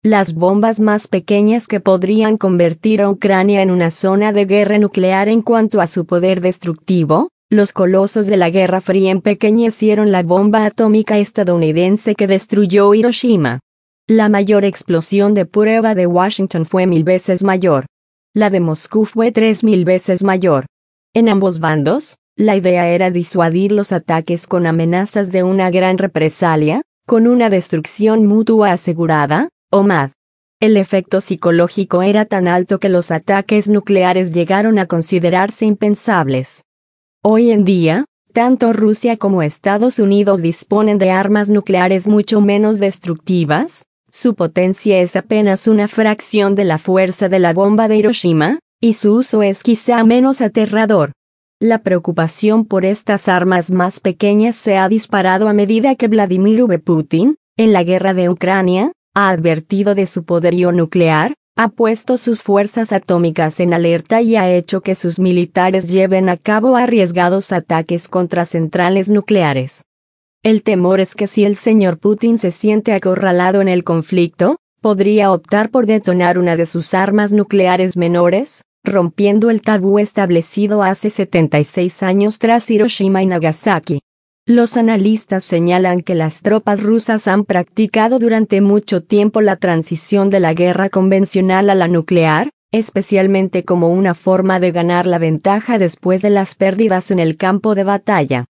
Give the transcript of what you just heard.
las bombas más pequeñas que podrían convertir a Ucrania en una zona de guerra nuclear. En cuanto a su poder destructivo, los colosos de la Guerra Fría empequeñecieron la bomba atómica estadounidense que destruyó Hiroshima. La mayor explosión de prueba de Washington fue 1000 veces mayor. La de Moscú fue 3000 veces mayor. En ambos bandos, la idea era disuadir los ataques con amenazas de una gran represalia, con una destrucción mutua asegurada, o MAD. El efecto psicológico era tan alto que los ataques nucleares llegaron a considerarse impensables. Hoy en día, tanto Rusia como Estados Unidos disponen de armas nucleares mucho menos destructivas. Su potencia es apenas una fracción de la fuerza de la bomba de Hiroshima, y su uso es quizá menos aterrador. La preocupación por estas armas más pequeñas se ha disparado a medida que Vladimir Putin, en la guerra de Ucrania, ha advertido de su poderío nuclear, ha puesto sus fuerzas atómicas en alerta y ha hecho que sus militares lleven a cabo arriesgados ataques contra centrales nucleares. El temor es que si el señor Putin se siente acorralado en el conflicto, podría optar por detonar una de sus armas nucleares menores, rompiendo el tabú establecido hace 76 años tras Hiroshima y Nagasaki. Los analistas señalan que las tropas rusas han practicado durante mucho tiempo la transición de la guerra convencional a la nuclear, especialmente como una forma de ganar la ventaja después de las pérdidas en el campo de batalla.